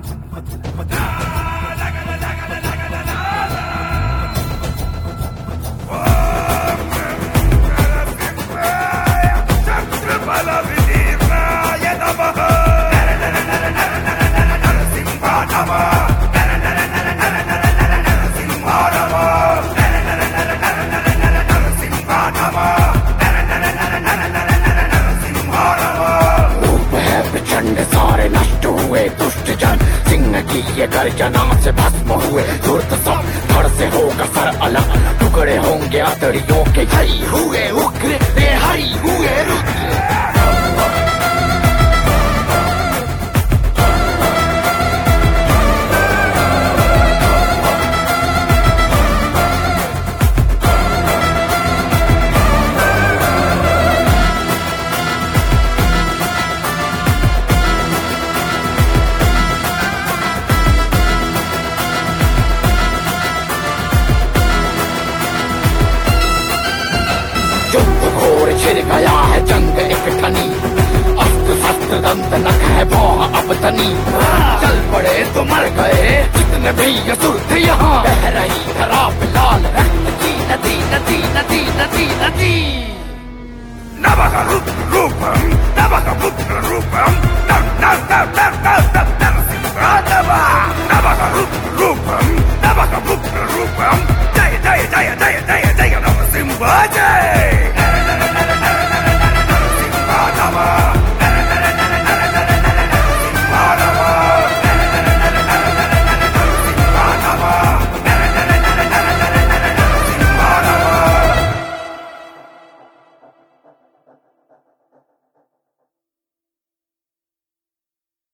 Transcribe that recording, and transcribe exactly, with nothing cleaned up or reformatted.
सारे नष्ट हुए दुष्ट जन, सिंह की ये गर्जना से भस्म हुए धूर्त सब। धड़ से होगा सर अलग, टुकड़े होंगे अतड़ियों के। हरी हुए उग्र, वे हरी हुए रुद्र। छिड़ गया है जंग एक ठनी, अस्त्र शस्त्र दंत नख है भौह अब तनी। चल पड़े तो मर गए जितने भी असुर थे यहाँ। बह रही धरा पे लाल रक्त की नदी नदी नदी नदी नदी। नवग्रह